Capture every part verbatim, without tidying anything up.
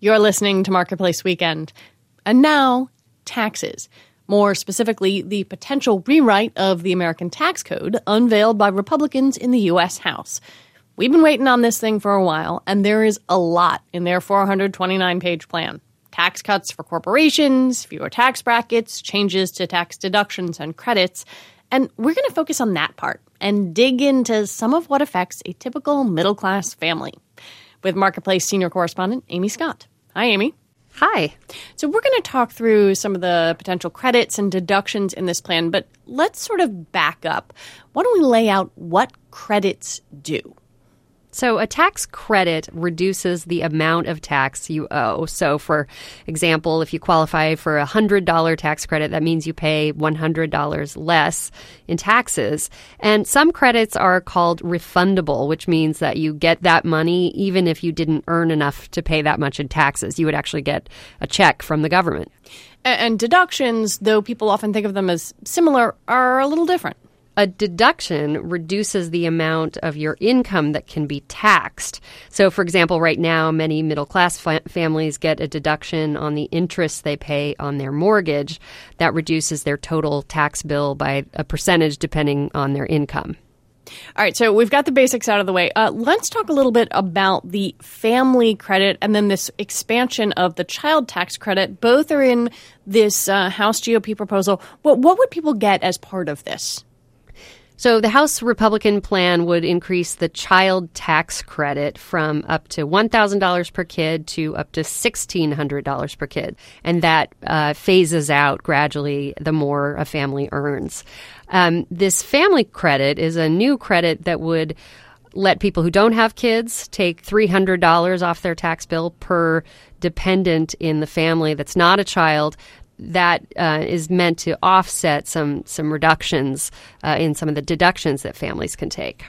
You're listening to Marketplace Weekend. And now, taxes. More specifically, the potential rewrite of the American tax code unveiled by Republicans in the U S House. We've been waiting on this thing for a while, and there is a lot in their four hundred twenty-nine page plan. Tax cuts for corporations, fewer tax brackets, changes to tax deductions and credits. And we're going to focus on that part and dig into some of what affects a typical middle-class family. With Marketplace senior correspondent Amy Scott. Hi, Amy. Hi. So we're going to talk through some of the potential credits and deductions in this plan, but let's sort of back up. Why don't we lay out what credits do? So a tax credit reduces the amount of tax you owe. So, for example, if you qualify for a one hundred dollars tax credit, that means you pay one hundred dollars less in taxes. And some credits are called refundable, which means that you get that money even if you didn't earn enough to pay that much in taxes. You would actually get a check from the government. And deductions, though people often think of them as similar, are a little different. A deduction reduces the amount of your income that can be taxed. So, for example, right now, many middle-class fa- families get a deduction on the interest they pay on their mortgage. That reduces their total tax bill by a percentage depending on their income. All right, so we've got the basics out of the way. Uh, let's talk a little bit about the family credit and then this expansion of the child tax credit. Both are in this uh, House G O P proposal. What, what would people get as part of this? So the House Republican plan would increase the child tax credit from up to one thousand dollars per kid to up to sixteen hundred dollars per kid. And that uh, phases out gradually the more a family earns. Um, this family credit is a new credit that would let people who don't have kids take three hundred dollars off their tax bill per dependent in the family that's not a child. That uh, is meant to offset some some reductions uh, in some of the deductions that families can take.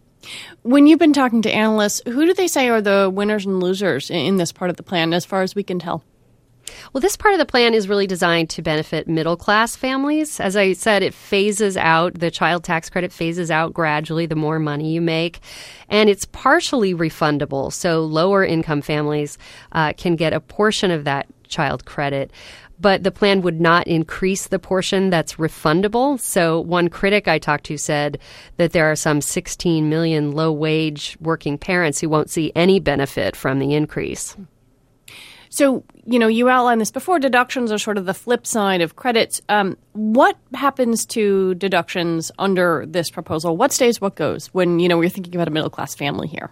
When you've been talking to analysts, who do they say are the winners and losers in this part of the plan, as far as we can tell? Well, this part of the plan is really designed to benefit middle-class families. As I said, it phases out, the child tax credit phases out gradually the more money you make. And it's partially refundable, so lower-income families uh, can get a portion of that child credit. But the plan would not increase the portion that's refundable. So one critic I talked to said that there are some sixteen million low-wage working parents who won't see any benefit from the increase. So, you know, you outlined this before. Deductions are sort of the flip side of credits. Um, what happens to deductions under this proposal? What stays, what goes when, you know, we're thinking about a middle-class family here?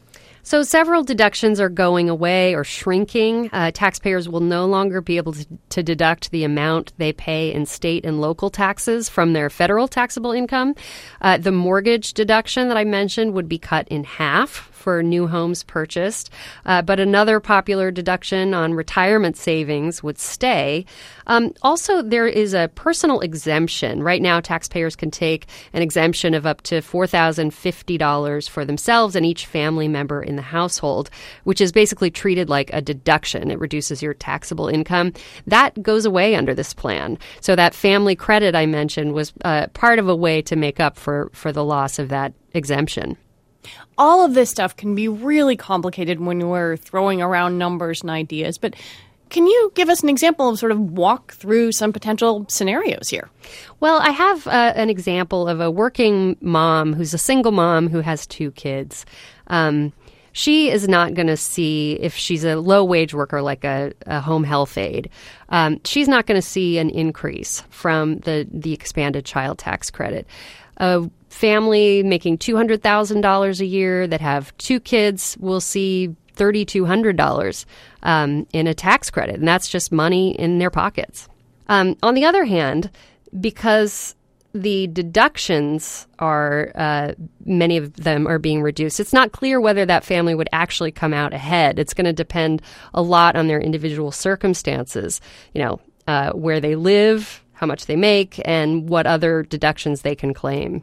So several deductions are going away or shrinking. Uh, taxpayers will no longer be able to, to deduct the amount they pay in state and local taxes from their federal taxable income. Uh, the mortgage deduction that I mentioned would be cut in half for new homes purchased. Uh, but another popular deduction on retirement savings would stay. Um, also, there is a personal exemption. Right now, taxpayers can take an exemption of up to four thousand fifty dollars for themselves and each family member in the household, which is basically treated like a deduction. It reduces your taxable income. That goes away under this plan. So that family credit I mentioned was uh, part of a way to make up for, for the loss of that exemption. All of this stuff can be really complicated when we're throwing around numbers and ideas, but can you give us an example of sort of walk through some potential scenarios here? Well, I have uh, an example of a working mom who's a single mom who has two kids. Um, she is not going to see, if she's a low-wage worker like a, a home health aide, um, she's not going to see an increase from the, the expanded child tax credit. A family making two hundred thousand dollars a year that have two kids will see three thousand two hundred dollars um, in a tax credit, and that's just money in their pockets. Um, on the other hand, because the deductions are, uh, many of them are being reduced, it's not clear whether that family would actually come out ahead. It's going to depend a lot on their individual circumstances, you know, uh, where they live, how much they make, and what other deductions they can claim.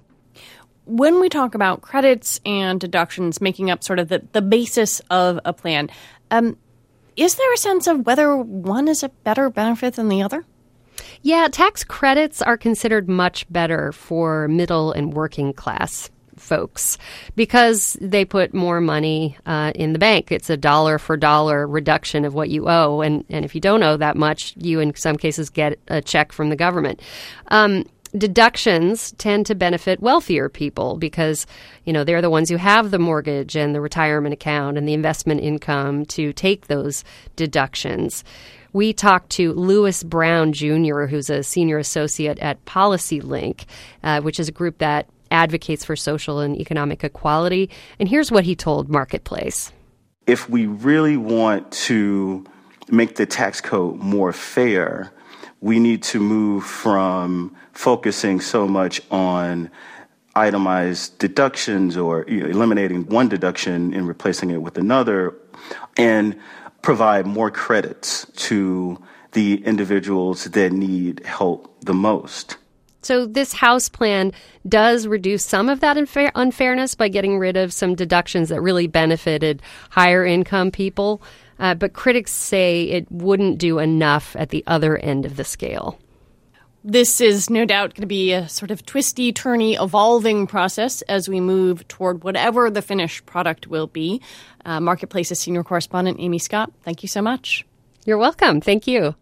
When we talk about credits and deductions making up sort of the, the basis of a plan, um, is there a sense of whether one is a better benefit than the other? Yeah, tax credits are considered much better for middle and working class folks because they put more money uh, in the bank. It's a dollar for dollar reduction of what you owe. And, and if you don't owe that much, you in some cases get a check from the government. Um, Deductions tend to benefit wealthier people because, you know, they're the ones who have the mortgage and the retirement account and the investment income to take those deductions. We talked to Lewis Brown Junior, who's a senior associate at PolicyLink, uh, which is a group that advocates for social and economic equality. And here's what he told Marketplace. If we really want to make the tax code more fair, we need to move from focusing so much on itemized deductions or you know, eliminating one deduction and replacing it with another, and provide more credits to the individuals that need help the most. So this House plan does reduce some of that unfair- unfairness by getting rid of some deductions that really benefited higher income people. Uh, but critics say it wouldn't do enough at the other end of the scale. This is no doubt going to be a sort of twisty, turny, evolving process as we move toward whatever the finished product will be. Uh, Marketplace's senior correspondent, Amy Scott, thank you so much. You're welcome. Thank you.